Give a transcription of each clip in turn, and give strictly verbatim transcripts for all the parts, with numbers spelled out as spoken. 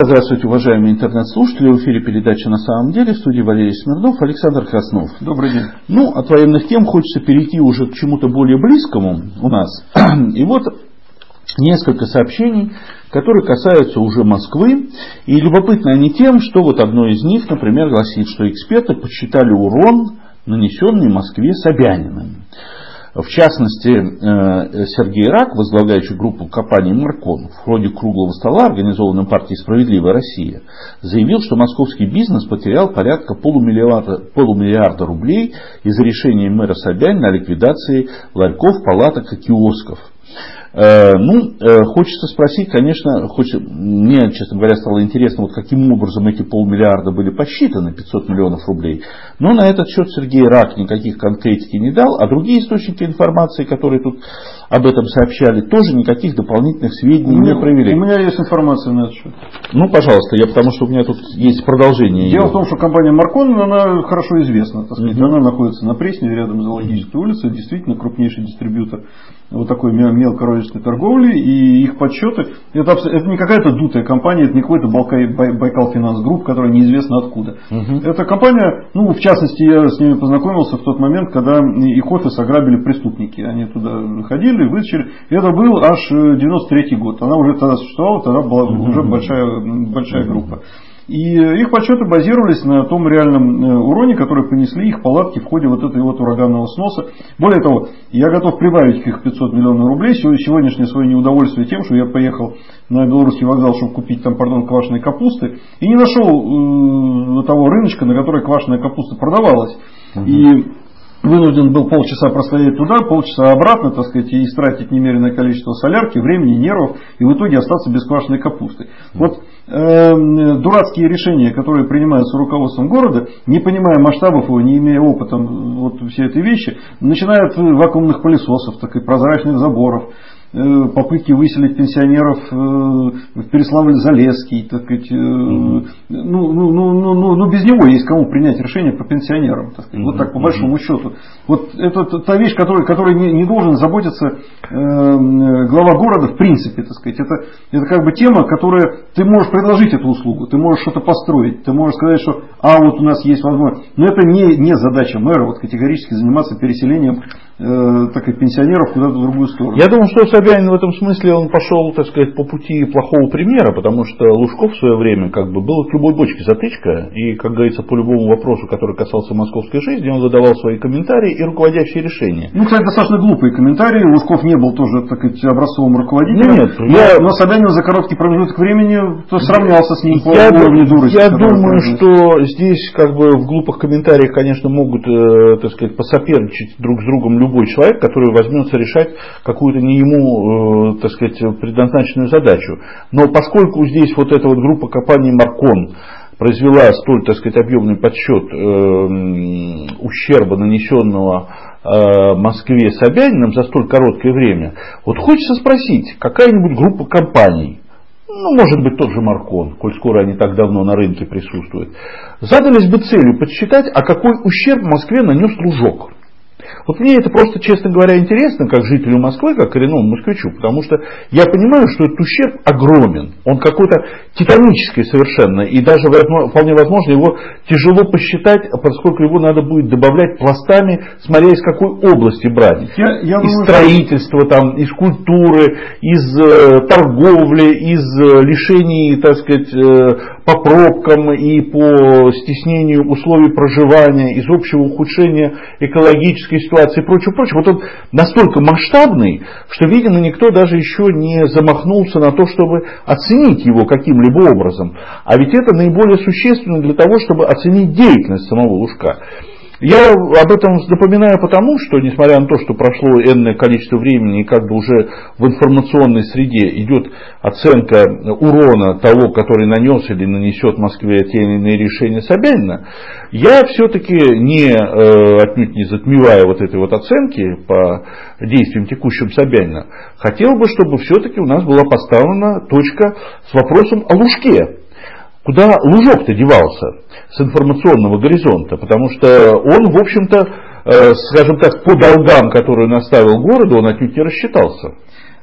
Здравствуйте, уважаемые интернет-слушатели. В эфире передача «На самом деле». В студии Валерий Смирнов, Александр Краснов. Добрый день. Ну, от военных тем хочется перейти уже к чему-то более близкому у нас. И вот несколько сообщений, которые касаются уже Москвы. И любопытны они тем, что вот одно из них, например, гласит, что эксперты подсчитали урон, нанесенный Москве Собяниным. В частности, Сергей Рак, возглавляющий группу компании «Маркон», в ходе круглого стола, организованного партией «Справедливая Россия», заявил, что московский бизнес потерял порядка полумиллиарда, полумиллиарда рублей из-за решения мэра Собянина о ликвидации ларьков, палаток и киосков. Ну, хочется спросить, конечно, хочется, мне, честно говоря, стало интересно, вот каким образом эти полмиллиарда были посчитаны, пятьсот миллионов рублей. Но на этот счет Сергей Рак никаких конкретики не дал, а другие источники информации, которые тут об этом сообщали, тоже никаких дополнительных сведений меня, не провели. У меня есть информация на этот счет. Ну, пожалуйста, я, потому что у меня тут есть продолжение. Дело ее. в том, что компания Маркон, она хорошо известна, так сказать. Mm-hmm. Она находится на Пресне, рядом с Зоологической mm-hmm. улицей, действительно крупнейший дистрибьютор вот такой мелкорозничной торговли, и их подсчеты, это, это не какая-то дутая компания, это не какой-то Байкал Финанс Групп, которая неизвестно откуда. Uh-huh. Это компания, ну, в частности, я с ними познакомился в тот момент, когда их офис ограбили преступники. Они туда ходили, вытащили. Это был аж девяносто третий год. Она уже тогда существовала, тогда была uh-huh. уже большая, большая uh-huh. группа. И их подсчеты базировались на том реальном уроне, который понесли их палатки в ходе вот этой вот ураганного сноса. Более того, я готов прибавить к их пятьсот миллионов рублей сегодняшнее свое неудовольствие тем, что я поехал на Белорусский вокзал, чтобы купить там, пардон, квашеной капусты, и не нашел э, того рыночка, на которой квашеная капуста продавалась. Угу. И вынужден был полчаса простоять туда, полчаса обратно, так сказать, и истратить немеренное количество солярки, времени, нервов, и в итоге остаться без квашеной капусты. Вот э, дурацкие решения, которые принимаются руководством города, не понимая масштабов его, не имея опыта вот все эти вещи, начиная от вакуумных пылесосов, так и прозрачных заборов, попытки выселить пенсионеров в Переславль-Залесский, так сказать, mm-hmm. ну, ну, ну, ну, ну, без него есть кому принять решение по пенсионерам, так сказать, mm-hmm. вот так по большому счету. Вот это та вещь, которой, которой не, не должен заботиться э, глава города в принципе, так сказать. Это, это как бы тема, которая, ты можешь предложить эту услугу, ты можешь что-то построить, ты можешь сказать, что а вот у нас есть возможность, но это не, не задача мэра вот категорически заниматься переселением э, так сказать, пенсионеров куда-то в другую сторону. Я думаю, что Собянин в этом смысле он пошел, так сказать, по пути плохого примера, потому что Лужков в свое время как бы был к любой бочке затычка, и, как говорится, по любому вопросу, который касался московской жизни, он выдавал свои комментарии и руководящие решения. Ну, кстати, достаточно глупые комментарии. Лужков не был тоже, так сказать, образцовым руководителем. Нет, но, я... но Собянин за короткий промежуток времени то сравнялся с ним по я уровню дурости. Я думаю, что здесь как бы в глупых комментариях, конечно, могут, э, так сказать, посоперничать друг с другом любой человек, который возьмется решать какую-то не ему, э, так сказать, предназначенную задачу. Но поскольку здесь вот эта вот группа компаний Маркон произвела столь, так сказать, объемный подсчет э, ущерба, нанесенного э, Москве Собяниным за столь короткое время, вот хочется спросить, какая-нибудь группа компаний, ну, может быть, тот же Маркон, коль скоро они так давно на рынке присутствуют, задались бы целью подсчитать, а какой ущерб Москве нанес Лужок. Вот мне это просто, честно говоря, интересно, как жителю Москвы, как коренному москвичу, потому что я понимаю, что этот ущерб огромен, он какой-то титанический совершенно, и даже вполне возможно его тяжело посчитать, поскольку его надо будет добавлять пластами, смотря из какой области брать. Я, я из думаю, строительства, там, из культуры, из э, торговли, из э, лишений, так сказать, э, по пробкам и по стеснению условий проживания, из общего ухудшения экологической ситуации и прочее, прочее. Вот он настолько масштабный, что, видимо, никто даже еще не замахнулся на то, чтобы оценить его каким-либо образом. А ведь это наиболее существенно для того, чтобы оценить деятельность самого Лужка. Я об этом напоминаю потому, что, несмотря на то, что прошло энное количество времени, и как бы уже в информационной среде идет оценка урона того, который нанес или нанесет Москве те или иные решения Собянина, я все-таки не, отнюдь не затмевая вот этой вот оценки по действиям текущим Собянина, хотел бы, чтобы все-таки у нас была поставлена точка с вопросом о Лужке. Куда Лужок-то девался с информационного горизонта? Потому что он, в общем-то, скажем так, по долгам, которые он оставил городу, он отнюдь не рассчитался.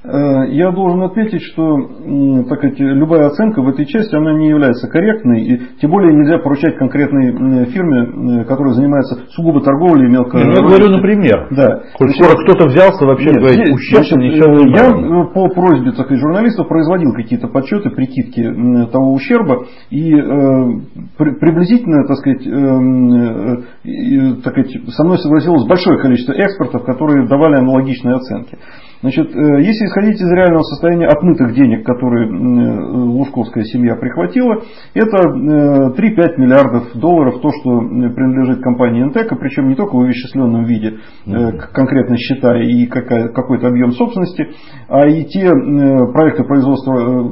Я должен отметить, что так сказать, любая оценка в этой части она не является корректной, и тем более нельзя поручать конкретной фирме, которая занимается сугубо торговлей мелко. Я говорю, например, да. Коль скоро кто-то взялся вообще Нет, говорить, ущерб ничего. Я по просьбе так сказать, журналистов производил какие-то подсчеты, прикидки того ущерба, и э, при, приблизительно, так сказать, э, э, так сказать, со мной согласилось большое количество экспертов, которые давали аналогичные оценки. Значит, если исходить из реального состояния отмытых денег, которые лужковская семья прихватила, это три-пять миллиардов долларов, то, что принадлежит компании Интека, причем не только в увеществленном виде, конкретно счета и какой-то объем собственности, а и те проекты производства,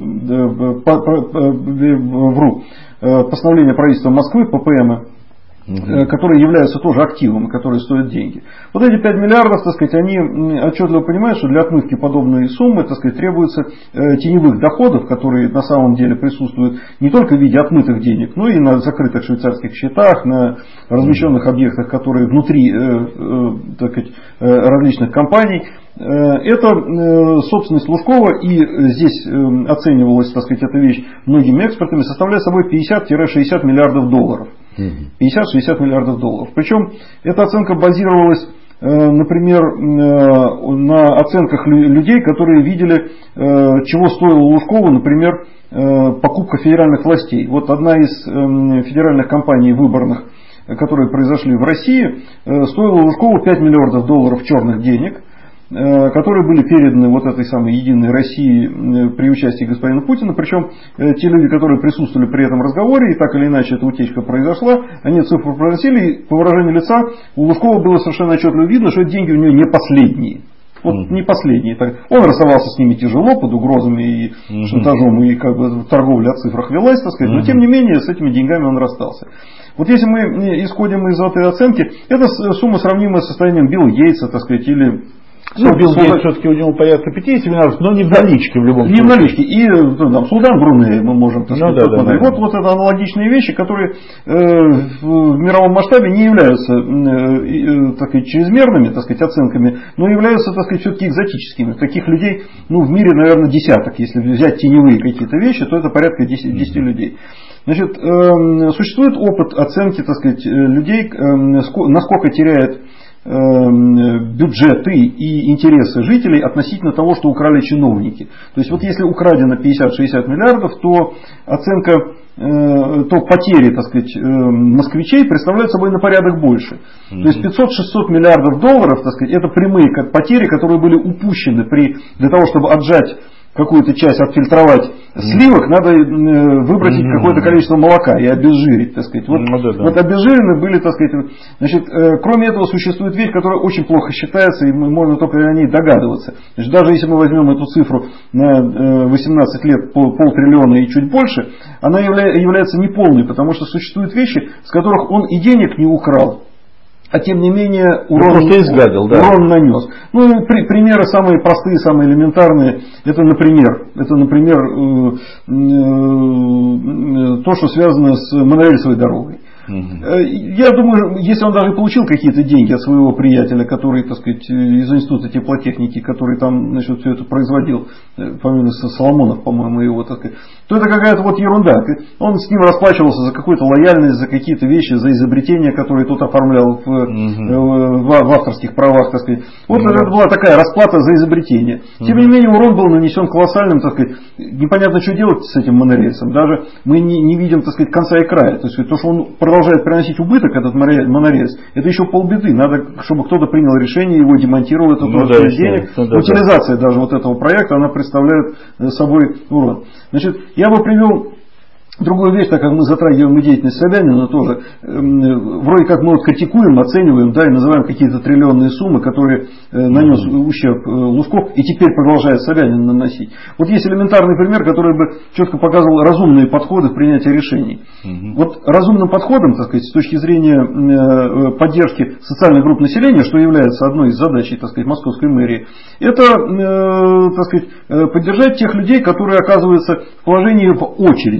вру, постановления правительства Москвы, ППМ, Uh-huh. которые являются тоже активом, которые стоят деньги. Вот эти пять миллиардов, так сказать, они отчетливо понимают, что для отмывки подобной суммы, так сказать, требуется э, теневых доходов, которые на самом деле присутствуют не только в виде отмытых денег, но и на закрытых швейцарских счетах, на размещенных объектах, которые внутри э, э, так сказать, э, различных компаний. Это собственность Лужкова, и здесь оценивалась, так сказать, эта вещь многими экспертами, составляет собой пятьдесят-шестьдесят миллиардов долларов. пятьдесят-шестьдесят миллиардов долларов. Причем эта оценка базировалась, например, на оценках людей, которые видели, чего стоило Лужкову, например, покупка федеральных властей. Вот одна из федеральных компаний выборных, которые произошли в России, стоила Лужкову пять миллиардов долларов черных денег, которые были переданы вот этой самой Единой России при участии господина Путина. Причем те люди, которые присутствовали при этом разговоре, и так или иначе эта утечка произошла, они цифру произносили, и по выражению лица у Лужкова было совершенно отчетливо видно, что деньги у него не последние. Вот не последние. Он расставался с ними тяжело, под угрозами и uh-huh. шантажом, и как бы торговля о цифрах велась, так сказать, uh-huh. но тем не менее с этими деньгами он расстался. Вот если мы исходим из этой оценки, это сумма сравнимая с состоянием Билла Гейтса, так сказать, или... Ну, Билл Гейтс все-таки у него порядка пятьдесят миллиардов, но не в наличке в любом не случае. Не в наличке. И там, Судан, Бруней мы можем так сказать, ну, да, да, да. Вот, вот это аналогичные вещи, которые э, в мировом масштабе не являются э, так сказать, чрезмерными, так сказать, оценками, но являются, так сказать, все-таки экзотическими. Таких людей ну, в мире, наверное, десяток. Если взять теневые какие-то вещи, то это порядка десяти, десяти mm-hmm. людей. Значит, э, существует опыт оценки, так сказать, людей, э, насколько теряет бюджеты и интересы жителей относительно того, что украли чиновники. То есть, вот если украдено пятьдесят-шестьдесят миллиардов, то оценка, то потери, так сказать, москвичей представляют собой на порядок больше. Mm-hmm. То есть пятьсот-шестьсот миллиардов долларов, так сказать, это прямые потери, которые были упущены при, для того, чтобы отжать какую-то часть, отфильтровать сливок, надо выбросить mm-hmm. какое-то количество молока и обезжирить, так сказать. Вот, mm-hmm. вот обезжирены были, так сказать, значит, кроме этого существует вещь, которая очень плохо считается, и мы можем только о ней догадываться. Значит, даже если мы возьмем эту цифру на восемнадцать лет, полтриллиона и чуть больше, она явля- является неполной, потому что существуют вещи, с которых он и денег не украл, а тем не менее урон, ну, изгадил, да. урон нанес. Ну, при, примеры самые простые, самые элементарные, это, например, это, например э, э, то, что связано с монорельсовой дорогой. Угу. Я думаю, если он даже получил какие-то деньги от своего приятеля, который, так сказать, из института теплотехники, который там, значит, все это производил, помимо Соломонов, по-моему, его, так сказать, то это какая-то вот ерунда. Он с ним расплачивался за какую-то лояльность, за какие-то вещи, за изобретения, которые тот оформлял в, угу. в, в авторских правах, так сказать. Вот угу. это была такая расплата за изобретение. Угу. Тем не менее, урон был нанесен колоссальным, так сказать, непонятно, что делать с этим монорельсом. Даже мы не, не видим, так сказать, конца и края. То есть, то, что он продолжает приносить убыток, этот монорельс, это еще полбеды. Надо, чтобы кто-то принял решение, его демонтировал, это ну, тоже да, денег. Ну, да, утилизация да. даже вот этого проекта, она представляет собой урон. Значит, я бы привел другую вещь, так как мы затрагиваем и деятельность Собянина тоже, э, вроде как мы вот критикуем, оцениваем, да, и называем какие-то триллионные суммы, которые э, нанес ущерб э, Лужков, и теперь продолжает Собянин наносить. Вот есть элементарный пример, который бы четко показывал разумные подходы в принятии решений. Угу. Вот разумным подходом, так сказать, с точки зрения э, поддержки социальных групп населения, что является одной из задач, так сказать, московской мэрии, это, э, так сказать, поддержать тех людей, которые оказываются в положении в очереди в какой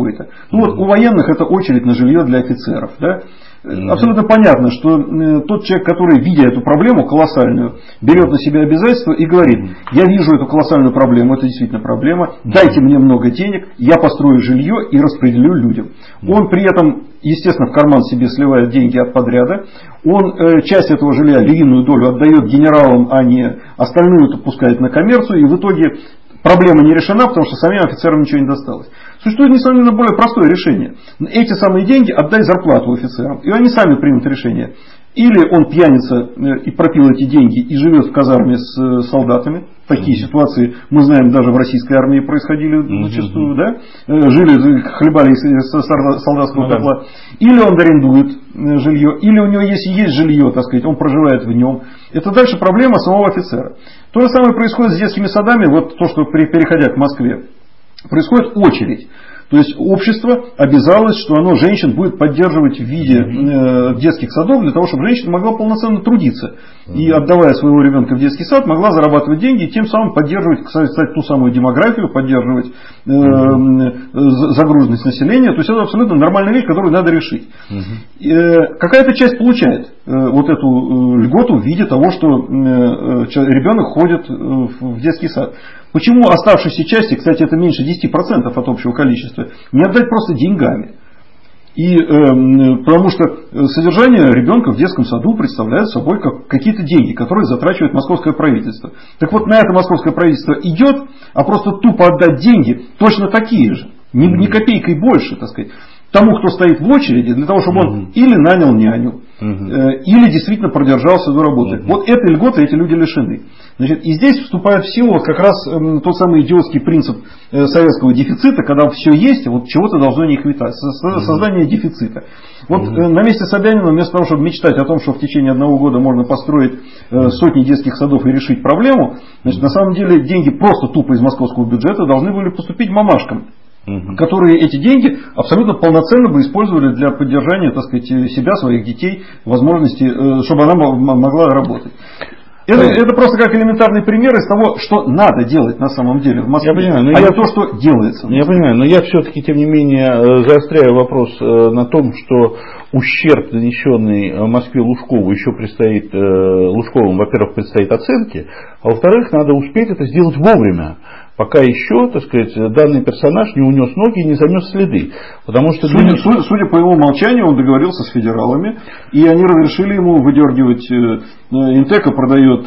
какой-то. Ну вот у военных это очередь на жилье для офицеров. Да? Абсолютно понятно, что тот человек, который, видя эту проблему колоссальную, берет на себя обязательства и говорит: я вижу эту колоссальную проблему, это действительно проблема, дайте мне много денег, я построю жилье и распределю людям. Он при этом, естественно, в карман себе сливает деньги от подряда, он э, часть этого жилья, львиную долю, отдает генералам, а не остальную пускает на коммерцию, и в итоге проблема не решена, потому что самим офицерам ничего не досталось. Существует, несомненно, более простое решение. Эти самые деньги отдай зарплату офицерам, и они сами примут решение. Или он пьяница и пропил эти деньги и живет в казарме с солдатами. Такие ситуации, мы знаем, даже в российской армии происходили зачастую. Да? Жили, хлебали из солдатского котла. Или он арендует жилье, или у него, если есть жилье, так сказать, он проживает в нем. Это дальше проблема самого офицера. То же самое происходит с детскими садами, вот то, что переходя к Москве. Происходит очередь. То есть общество обязалось, что оно женщин будет поддерживать в виде э, детских садов, для того, чтобы женщина могла полноценно трудиться. И отдавая своего ребенка в детский сад, могла зарабатывать деньги и тем самым поддерживать, кстати, ту самую демографию, поддерживать э, загруженность населения. То есть это абсолютно нормальная вещь, которую надо решить. Э, какая-то часть получает э, вот эту э, льготу в виде того, что э, ребенок ходит э, в детский сад. Почему оставшейся части, кстати, это меньше десяти процентов от общего количества, не отдать просто деньгами? И, э, потому что содержание ребенка в детском саду представляет собой как, какие-то деньги, которые затрачивает московское правительство. Так вот, на это московское правительство идет, а просто тупо отдать деньги точно такие же, ни, ни копейкой больше, так сказать, тому, кто стоит в очереди, для того, чтобы он mm-hmm. или нанял няню, mm-hmm. или действительно продержался до работы. Mm-hmm. Вот этой льготы эти люди лишены. Значит, и здесь вступает в силу вот как раз э, тот самый идиотский принцип э, советского дефицита, когда все есть, вот чего-то должно не хватать. Со- создание mm-hmm. дефицита. Вот mm-hmm. э, на месте Собянина, вместо того, чтобы мечтать о том, что в течение одного года можно построить э, сотни детских садов и решить проблему, значит, на самом деле деньги просто тупо из московского бюджета должны были поступить мамашкам, Uh-huh. которые эти деньги абсолютно полноценно бы использовали для поддержания, так сказать, себя, своих детей, возможности, чтобы она могла работать. Это, uh-huh. это просто как элементарный пример из того, что надо делать на самом деле в Москве, я понимаю, но а я, не то, что делается. Я понимаю, но я все-таки, тем не менее, заостряю вопрос на том, что ущерб, нанесенный Москве Лужкову, еще предстоит, Лужковым, во-первых, предстоит оценки, а во-вторых, надо успеть это сделать вовремя, пока еще, так сказать, данный персонаж не унес ноги и не замес следы. Потому что судя, для... судя, судя по его молчанию, он договорился с федералами, и они разрешили ему выдергивать. Интека продает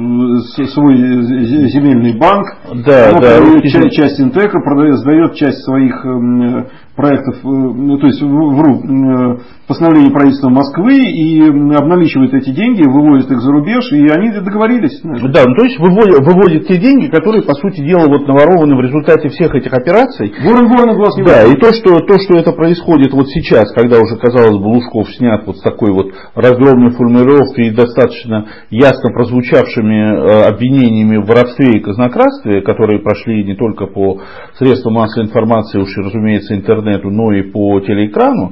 свой земельный банк, да, он да, продает да, часть, часть Интека, продает, сдает часть своих проектов, то есть вру, постановление правительства Москвы, и обналичивает эти деньги, выводит их за рубеж, и они договорились. Да, ну, то есть выводят, выводят те деньги, которые, по сути дела, вот наворованы в результате всех этих операций. Ворон ворона глаз не Да, и то что, то, что это происходит вот сейчас, когда уже, казалось бы, Лужков снят вот с такой вот разгромной формулировкой и достаточно ясно прозвучавшими обвинениями в воровстве и казнократстве, которые прошли не только по средствам массовой информации, уж и, разумеется, интернету, но и по телеэкрану,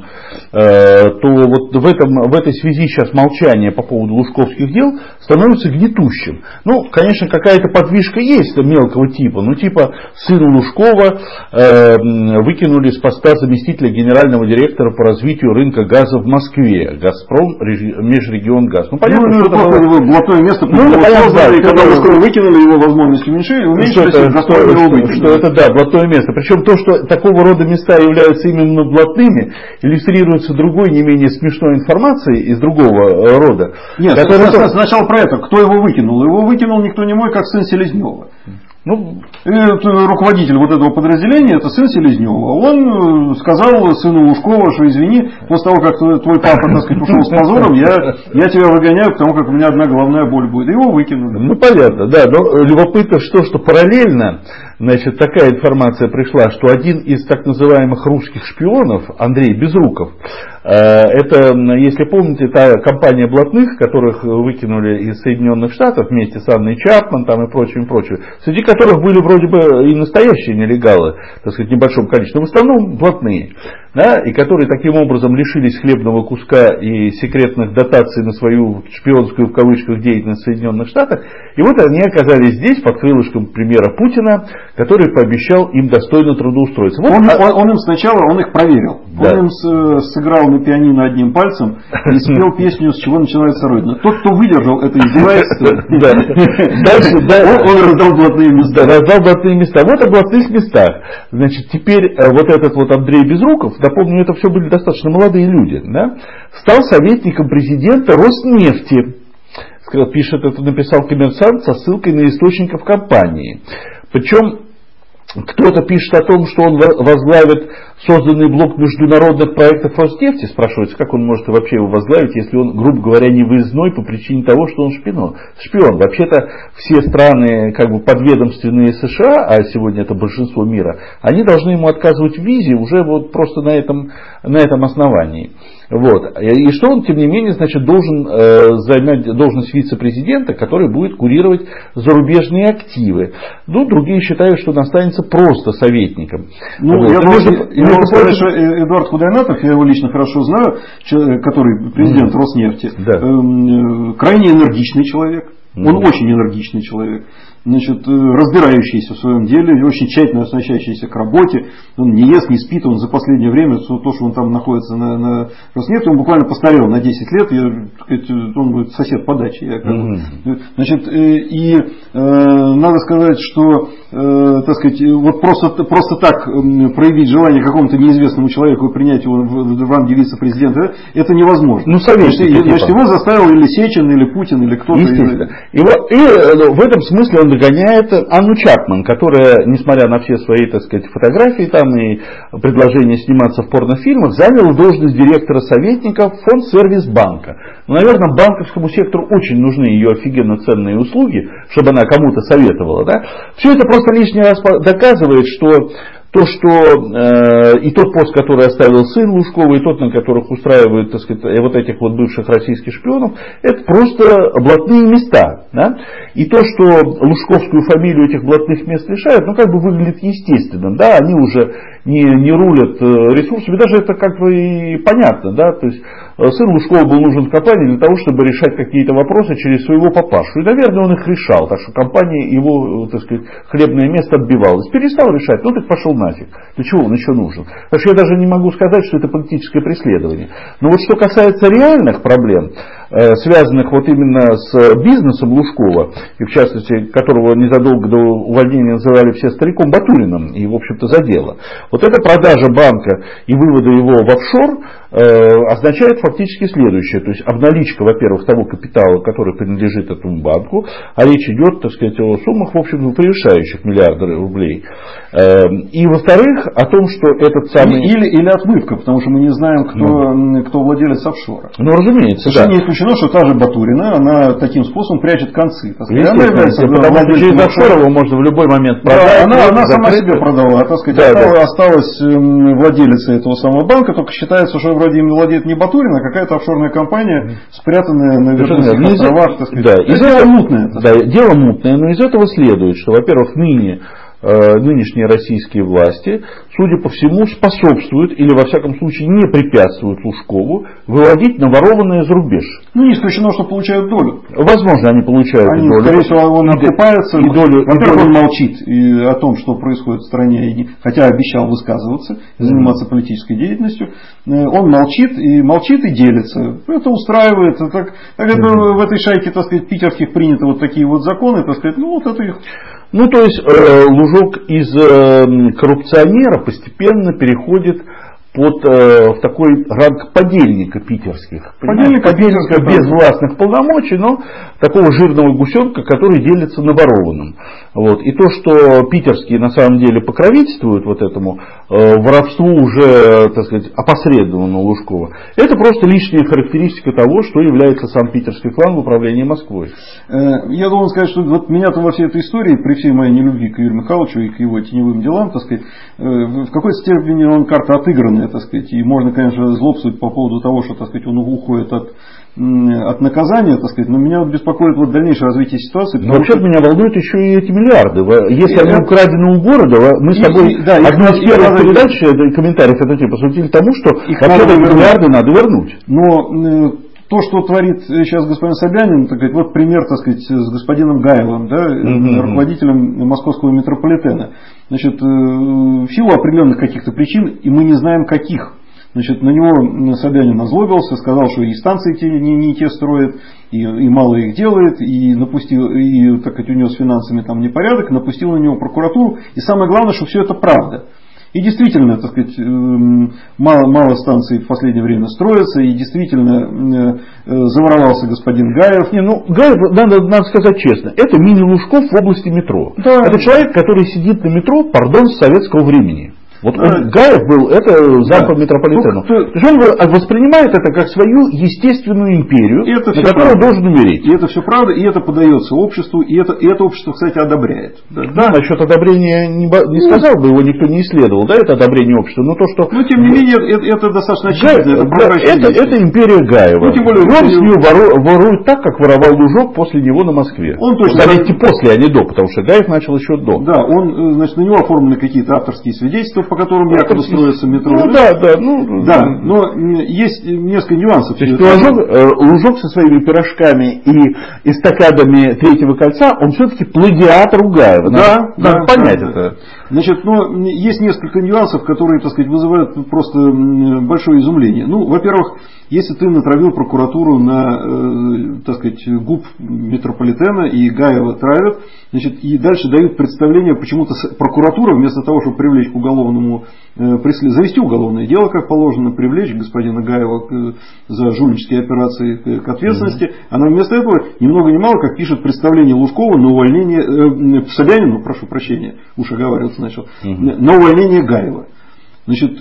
то вот в, этом, в этой связи сейчас молчание по поводу лужковских дел становится гнетущим. Ну, конечно, какая-то подвижка есть мелкого типа, ну типа сына Лужкова э, выкинули с поста заместителя генерального директора по развитию рынка газа в Москве, Газпром Межрегионгаз. Ну, понятно, ну, что это было... блатное место, ну, понятно, да, и когда Лужкова выкинули, его возможности уменьшили, уменьшили, что, это, что, что, что это, да, блатное место. Причем то, что такого рода места являются именно блатными, иллюстрируется другой, не менее смешной информацией из другого рода. Нет, которая... сначала про это. Кто его выкинул? Его выкинул никто не мой, как сын Селезнева. Ну, руководитель вот этого подразделения, это сын Селезнева. Он сказал сыну Лужкова, что извини, после того, как твой, твой папа, так сказать, ушел с позором, я, я тебя выгоняю, потому как у меня одна головная боль будет. Его выкинули. Ну, понятно, да. Но любопытно, что, что параллельно, значит, такая информация пришла, что один из так называемых русских шпионов, Андрей Безруков, Это, если помните, та компания блатных, которых выкинули из Соединенных Штатов вместе с Анной Чапман там, и прочим, и прочим, среди которых были вроде бы и настоящие нелегалы, так сказать, в небольшом количестве, но в основном блатные, да, и которые таким образом лишились хлебного куска и секретных дотаций на свою шпионскую в кавычках деятельность в Соединенных Штатах. И вот они оказались здесь под крылышком премьера Путина, который пообещал им достойно трудоустроиться. Вот, он, а... он, он им сначала он их проверил. Да. Он им с, сыграл на пианино одним пальцем и спел песню «С чего начинается Родина». Тот, кто выдержал это издевательство, он раздал блатные места. Раздал блатные места. Вот о блатных местах. Значит, теперь вот этот вот Андрей Безруков, напомню, это все были достаточно молодые люди, да, стал советником президента Роснефти. Пишет, это написал Коммерсант со ссылкой на источников компании. Причем кто-то пишет о том, что он возглавит созданный блок международных проектов Роснефти. Спрашивается, как он может вообще его возглавить, если он, грубо говоря, не выездной по причине того, что он шпион. Шпион. Вообще-то все страны, как бы подведомственные США, а сегодня это большинство мира, они должны ему отказывать в визе уже вот просто на этом, на этом основании. Вот. И что он, тем не менее, значит, должен э, займать должность вице-президента, который будет курировать зарубежные активы. Ну, другие считают, что он останется просто советником. Ну, вот. я должен, я должен сказать, что Эдуард Худайнатов, я его лично хорошо знаю, который президент mm-hmm. Роснефти, да. э, крайне энергичный человек. Mm-hmm. Он очень энергичный человек. Значит, разбирающийся в своем деле, очень тщательно относящийся к работе. Он не ест, не спит, он за последнее время, то, что он там находится на, на Роснефти, он буквально постарел на десять лет, я, так сказать, он будет сосед по даче. Я, как mm-hmm. Значит, и э, надо сказать, что э, так сказать, вот просто, просто так проявить желание какому-то неизвестному человеку и принять его в, в ранге вице-президента, это невозможно. Ну, советник, значит, значит, его заставил или Сечин, или Путин, или кто-то. Естественно. И, вот, и в этом смысле он догоняет Анну Чапман, которая, несмотря на все свои, так сказать, фотографии там и предложения сниматься в порнофильмах, заняла должность директора советника Фонд-сервис-банка. Ну, наверное, банковскому сектору очень нужны ее офигенно ценные услуги, чтобы она кому-то советовала. Да? Все это просто лишний раз доказывает, что то, что э, и тот пост, который оставил сын Лужкова, и тот, на которых устраивают, так сказать, вот этих вот бывших российских шпионов, это просто блатные места. Да? И то, что лужковскую фамилию этих блатных мест лишают, ну, как бы выглядит естественным. Да? Они уже не, не рулят ресурсами, даже это как бы и понятно. Да? То есть сын Лужкова был нужен в компании для того, чтобы решать какие-то вопросы через своего папашу. И, наверное, он их решал, так что компания его, так сказать, хлебное место отбивалась. Перестал решать, ну так пошел нафиг. Для чего он еще нужен? Так что я даже не могу сказать, что это политическое преследование. Но вот что касается реальных проблем, связанных вот именно с бизнесом Лужкова, и в частности, которого незадолго до увольнения называли все стариком Батуриным, и в общем-то за дело. Вот эта продажа банка и вывода его в офшор э, означает фактически следующее. То есть обналичка, во-первых, того капитала, который принадлежит этому банку, а речь идет, так сказать, о суммах, в общем, превышающих миллиарды рублей. Э, и во-вторых, о том, что этот самый... Или, или отмывка, потому что мы не знаем, кто, ну, кто владелец офшора. Ну, разумеется, да. Не исключено, что та же Батурина, она таким способом прячет концы. Она является, потому что через офшор его можно в любой момент продать. Да, она она сама себе продала, так сказать, да, осталась, да. осталась владелицей этого самого банка, только считается, что вроде им владеет не Батурина, а какая-то офшорная компания, спрятанная на Верховных островах. Так сказать. Да, из дело этого, мутное. Да, дело мутное, но из этого следует, что, во-первых, ныне нынешние российские власти, судя по всему, способствуют или, во всяком случае, не препятствуют Лужкову выводить наворованное за рубеж. Ну, не исключено, что получают долю. Возможно, они получают они, долю. Скорее всего, он окупается. И долю, Во-первых, он молчит и о том, что происходит в стране, хотя обещал высказываться, заниматься политической деятельностью. Он молчит и молчит и делится. Это устраивает. Так, так это mm-hmm. в этой шайке, так сказать, питерских приняты вот такие вот законы, так сказать, ну, вот это их... Ну, то есть, э, Лужок из э, коррупционера постепенно переходит под, э, в такой ранг подельника питерских. Подельника, подельника без властных полномочий, но такого жирного гусенка, который делится наворованным. Вот. И то, что питерские на самом деле покровительствуют вот этому воровству уже, так сказать, опосредованно Лужкова. Это просто лишняя характеристика того, что является санкт-питерский клан в управлении Москвой. Я должен сказать, что вот меня-то во всей этой истории, при всей моей нелюбви к Юрию Михайловичу и к его теневым делам, так сказать, в какой-то степени он карта отыгранная, так сказать, и можно, конечно, злобствовать по поводу того, что, так сказать, он уходит от от наказания, так сказать, но меня вот беспокоит вот дальнейшее развитие ситуации. Но вообще что... меня волнуют еще и эти миллиарды. Если они украдены у города, мы с тобой и, да, одну из первых передач, комментариев этого типа, посвятили тому, что вообще эти миллиарды надо вернуть. Но то, что творит сейчас господин Собянин, так сказать, вот пример, так сказать, с господином Гаевым, да, mm-hmm. руководителем московского метрополитена. Значит, в силу определенных каких-то причин, и мы не знаем каких. Значит, на него Собянин озлобился, сказал, что и станции те, не, не те строит, и, и мало их делает, и, напустил, и так сказать, у него с финансами там непорядок, напустил на него прокуратуру. И самое главное, что все это правда. И действительно, так сказать, мало, мало станций в последнее время строится, и действительно заворовался господин Гаев. Не, ну, Гаев, надо, надо сказать честно, это мини-Лужков в области метро. Да. Это человек, который сидит на метро, пардон, с советского времени. Вот он, а, Гаев был, это зам по метрополитену. Ну, то есть он воспринимает это как свою естественную империю, на которую правда. Должен умереть. И это все правда, и это подается обществу, и это, и это общество, кстати, одобряет. Да, да, насчет одобрения не, не сказал бы, его никто не исследовал, да, это одобрение общества. Но то, что... Ну, тем не менее, это, это достаточно очевидно. Это, да, это, это империя Гаева. Ну, тем более, он с нее вору, ворует так, как воровал Лужок после него на Москве. Он точно... Заметьте, после, а не до, потому что Гаев начал еще до. Да, он, значит, на него оформлены какие-то авторские свидетельства, по которым якобы строится метро. Ну, да, да, ну, да, но есть несколько нюансов. То есть Лужок, Лужок со своими пирожками и эстакадами Третьего кольца, он все-таки плагиатор у Гаева. Да, надо, да, надо понять да, это. Да. Значит, но есть несколько нюансов, которые, так сказать, вызывают просто большое изумление. Ну, во-первых, если ты натравил прокуратуру на, э, так сказать, губ метрополитена и Гаева травят, значит, и дальше дают представление, почему-то прокуратура вместо того, чтобы привлечь к уголовному э, преследованию, завести уголовное дело, как положено, привлечь господина Гаева к, за жульнические операции к, к ответственности, mm-hmm. она вместо этого ни много ни мало, как пишет представление Лужкова на увольнение, э, Собянину, прошу прощения, уж оговариваться начал, mm-hmm. на увольнение Гаева. Значит,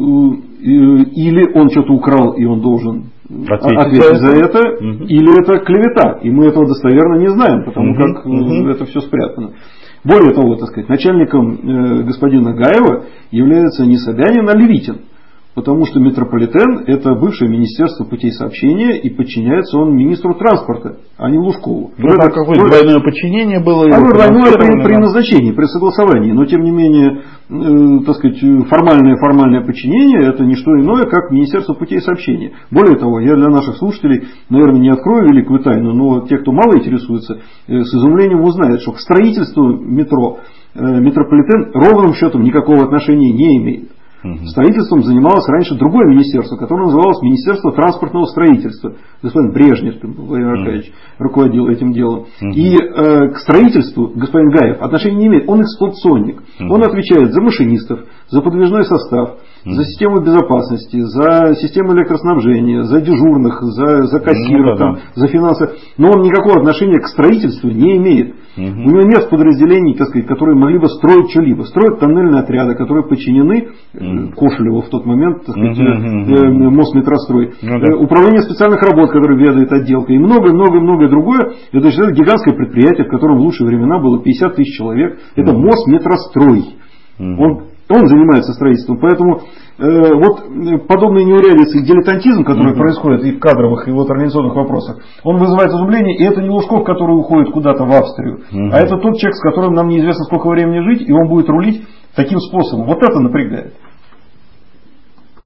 или он что-то украл, и он должен ответить, ответить за это, угу. или это клевета. И мы этого достоверно не знаем, потому угу. как угу. это все спрятано. Более того, так сказать, начальником э, господина Гаева является не Собянин, а Левитин. Потому что метрополитен – это бывшее министерство путей сообщения, и подчиняется он министру транспорта, а не Лужкову. Ну, это какое-то двойное подчинение было. Оно двойное при, при назначении, при согласовании. Но, тем не менее, э, так сказать, формальное, формальное подчинение – это не что иное, как министерство путей сообщения. Более того, я для наших слушателей, наверное, не открою великую тайну, но те, кто мало интересуется, э, с изумлением узнают, что к строительству метро э, метрополитен ровным счетом никакого отношения не имеет. Строительством занималось раньше другое министерство, которое называлось Министерство транспортного строительства. Господин Брежнев, Владимир Аркадьевич, руководил этим делом. Uh-huh. И э, к строительству господин Гаев отношения не имеет. Он эксплуатационник. Uh-huh. Он отвечает за машинистов, за подвижной состав, uh-huh. за систему безопасности, за систему электроснабжения, за дежурных, за, за кассиров, uh-huh. там, за финансы. Но он никакого отношения к строительству не имеет. Uh-huh. У него нет подразделений, так сказать, которые могли бы строить что-либо. Строят тоннельные отряды, которые подчинены uh-huh. Кошелеву в тот момент, так сказать, uh-huh. Мосметрострой. Uh-huh. Управление специальных работ, которое ведает отделка. И многое-многое-многое другое. Это же гигантское предприятие, в котором в лучшие времена было пятьдесят тысяч человек. Это uh-huh. Мосметрострой. Uh-huh. Он, он занимается строительством. Поэтому э, вот подобные неурядицы и дилетантизм, который uh-huh. происходит и в кадровых, и в организационных вопросах, он вызывает изумление. И это не Лужков, который уходит куда-то в Австрию. Uh-huh. А это тот человек, с которым нам неизвестно сколько времени жить, и он будет рулить таким способом. Вот это напрягает.